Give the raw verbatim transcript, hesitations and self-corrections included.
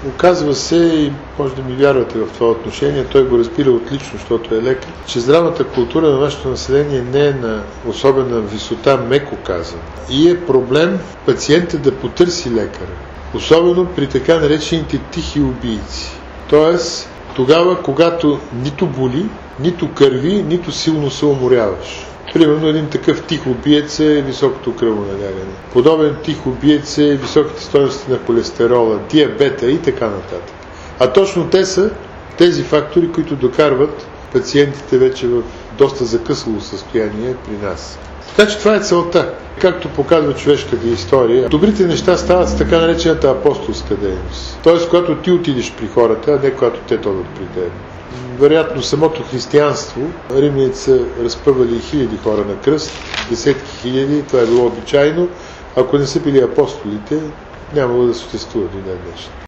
Оказва се, и може да ми вярвате в това отношение, той го разбира отлично, защото е лекар, че здравната култура на нашето население не е на особена висота, меко казано. И е проблем пациентът да потърси лекара. Особено при така наречените тихи убийци. Тоест, тогава, когато нито боли, нито кърви, нито силно се уморяваш. Примерно един такъв тих убиец е високото кръвоналягане. Подобен тих убиец е високите стойности на холестерола, диабета и така нататък. А точно те са тези фактори, които докарват пациентите вече в доста закъсло състояние при нас. Така че това е целта. Както показва човешката история, добрите неща стават с така наречената апостолска дейност. Тоест, когато ти отидеш при хората, а не когато те дойдат при теб. Вероятно, самото християнство, римляните са разпъвали хиляди хора на кръст, десетки хиляди, това е било обичайно. Ако не са били апостолите, нямало да съществува до ден днешен.